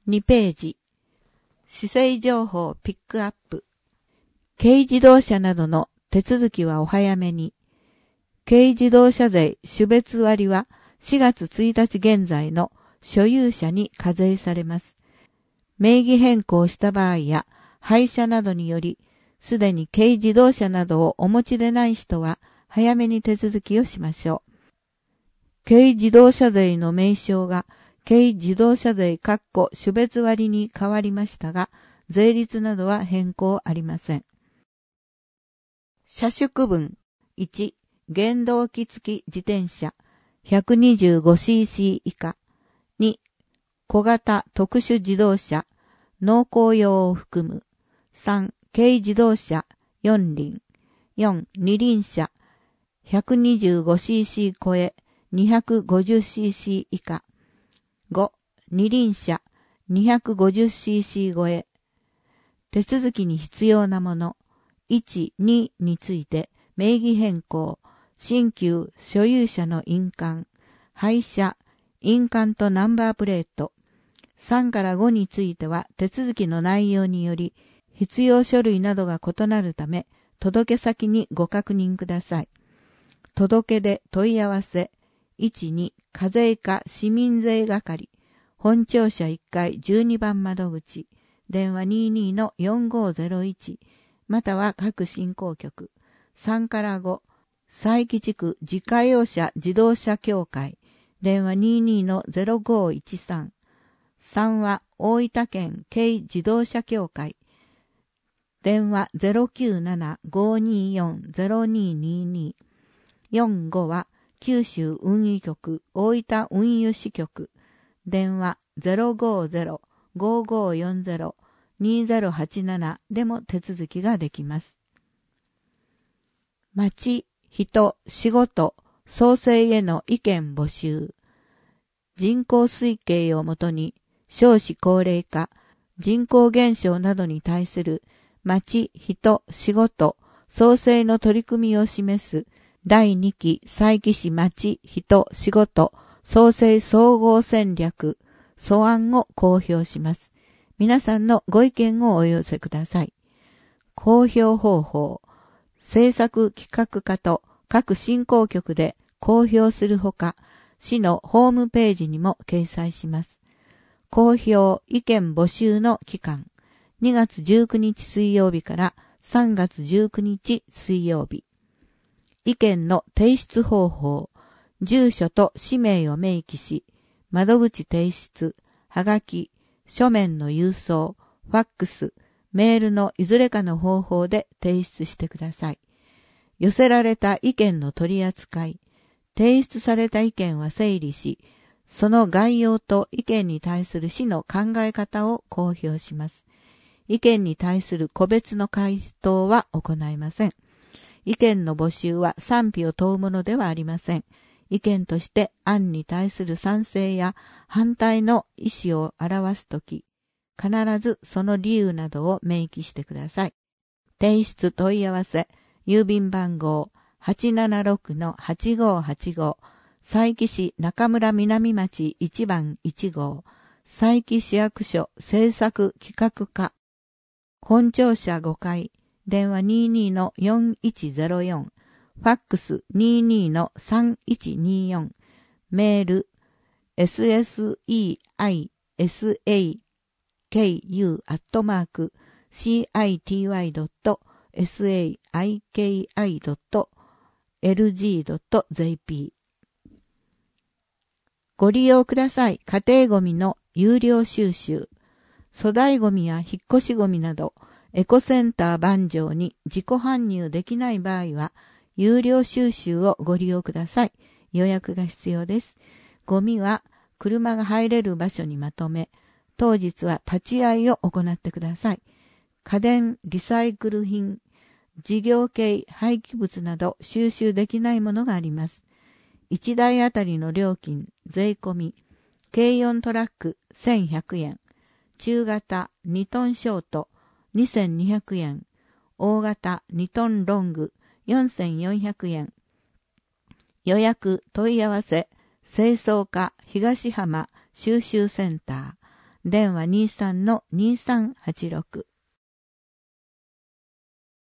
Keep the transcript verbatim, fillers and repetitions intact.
にページ。市政情報ピックアップ。軽自動車などの手続きはお早めに。軽自動車税種別割はしがつついたち現在の所有者に課税されます。名義変更した場合や廃車などにより、すでに軽自動車などをお持ちでない人は早めに手続きをしましょう。軽自動車税の名称が軽自動車税種別割に変わりましたが、税率などは変更ありません。車種区分。いち、原動機付き自転車 ひゃくにじゅうごシーシー 以下。に、小型特殊自動車農耕用を含む。さん、軽自動車よん輪。よん、二輪車 ひゃくにじゅうごシーシー 超え にひゃくごじゅうシーシー 以下。ご、二輪車 にひゃくごじゅうシーシー 超え。手続きに必要なもの。いち、にについて名義変更、新旧所有者の印鑑、廃車、印鑑とナンバープレート。さんからごについては手続きの内容により必要書類などが異なるため、届け先にご確認ください。届け出問い合わせ。いち、に、課税課市民税係。本庁舎いっかいじゅうにばん窓口。電話 にじゅうにのよんごゼロいち。または各進行局。さんからご、佐伯地区自家用車自動車協会。電話 にじゅうにのゼロごいちさん。さんは大分県軽自動車協会。電話 ゼロきゅうななごによんゼロににに。よん、ごは九州運輸局大分運輸支局。電話 ゼロごゼロごごよんゼロにゼロはちなな でも手続きができます。町、人、仕事、創生への意見募集。人口推計をもとに少子高齢化、人口減少などに対する町、人、仕事、創生の取り組みを示すだいにき佐伯市町、人、仕事、創生総合戦略、素案を公表します。皆さんのご意見をお寄せください。公表方法、政策企画課と各進行局で公表するほか、市のホームページにも掲載します。公表意見募集の期間、にがつじゅうくにち水曜日からさんがつじゅうくにち水曜日。意見の提出方法、住所と氏名を明記し、窓口提出、はがき、書面の郵送、ファックス、メールのいずれかの方法で提出してください。寄せられた意見の取り扱い、提出された意見は整理し、その概要と意見に対する市の考え方を公表します。意見に対する個別の回答は行いません。意見の募集は賛否を問うものではありません。意見として案に対する賛成や反対の意思を表すとき、必ずその理由などを明記してください。提出問い合わせ、郵便番号 はちななろくのはちごはちご、佐伯市中村南町いちばんいちごう、佐伯市役所政策企画課、本庁舎ごかい、電話 にじゅうにのよんいちゼロよん、ファックス にじゅうにのさんいちによん、メール エスエスイーアイエスエーケーユー アットマーク シーアイティーワイドットエスエーアイケーアイドットエルジードットジェーピー。ご利用ください。家庭ごみの有料収集。粗大ごみや引っ越しごみなど、エコセンター番場に自己搬入できない場合は、有料収集をご利用ください。予約が必要です。ゴミは車が入れる場所にまとめ、当日は立ち会いを行ってください。家電、リサイクル品、事業系廃棄物など収集できないものがあります。いちだいあたりの料金、税込み、軽よんトラックせんひゃくえん、中型にトンショートにせんにひゃくえん、大型にトンロングよんせんよんひゃくえん。予約問い合わせ清掃課東浜収集センター電話 にじゅうさんのにじゅうさんはちろく。